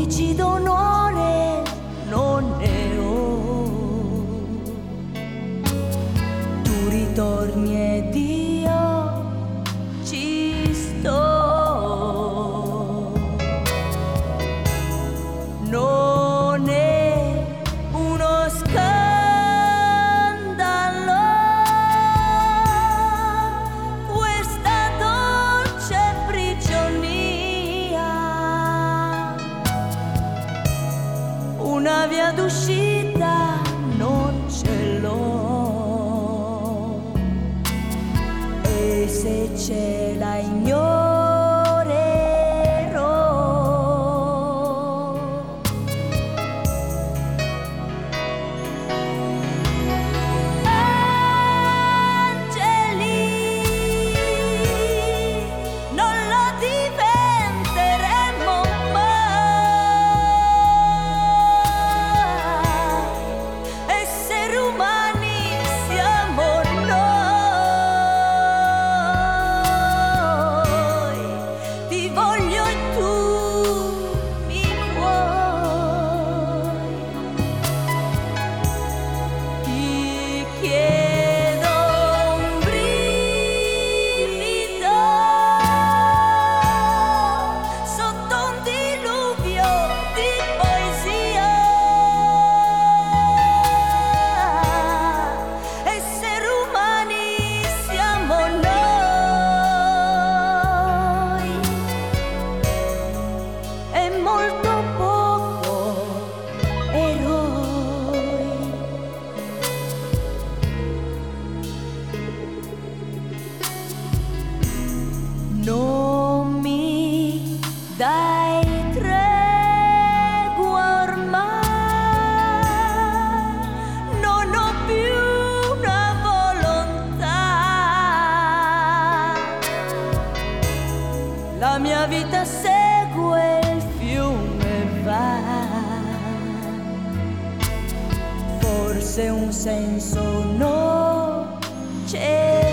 dici d'onore non ne ho. Tu ritorni ed io ci sto. Non è uno scandalo questa dolce prigionia, una via d'uscita non ce l'ho, e se ce la ignoro non mi dai tregua ormai, non ho più una volontà, la mia vita segue il fiume e va, forse un senso no c'è.